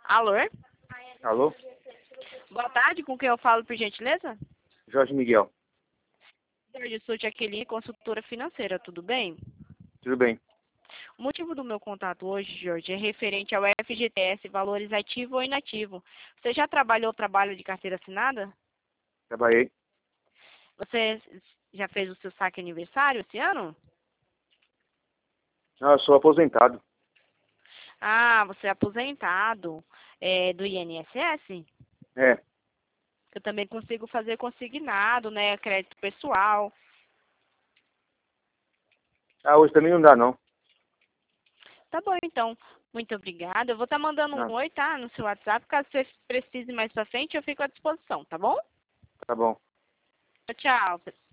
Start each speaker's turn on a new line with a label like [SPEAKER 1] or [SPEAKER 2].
[SPEAKER 1] Alô?
[SPEAKER 2] Alô?
[SPEAKER 1] Boa tarde, com quem eu falo, por gentileza?
[SPEAKER 2] Jorge Miguel.
[SPEAKER 1] Eu sou Jaqueline, consultora financeira, tudo bem?
[SPEAKER 2] Tudo bem?
[SPEAKER 1] O motivo do meu contato hoje, Jorge, é referente ao FGTS, valores ativo ou inativo. Você já trabalho de carteira assinada?
[SPEAKER 2] Trabalhei.
[SPEAKER 1] Você já fez o seu saque aniversário esse ano?
[SPEAKER 2] Ah, eu sou aposentado.
[SPEAKER 1] Ah, você é aposentado do INSS?
[SPEAKER 2] É.
[SPEAKER 1] Eu também consigo fazer consignado, né? Crédito pessoal.
[SPEAKER 2] Ah, hoje também não dá, não.
[SPEAKER 1] Tá bom, então. Muito obrigada. Eu vou estar mandando um
[SPEAKER 2] Ah,
[SPEAKER 1] oi, tá? No seu WhatsApp. Caso você precise mais pra frente, eu fico à disposição, tá bom?
[SPEAKER 2] tá bom.
[SPEAKER 1] Tchau.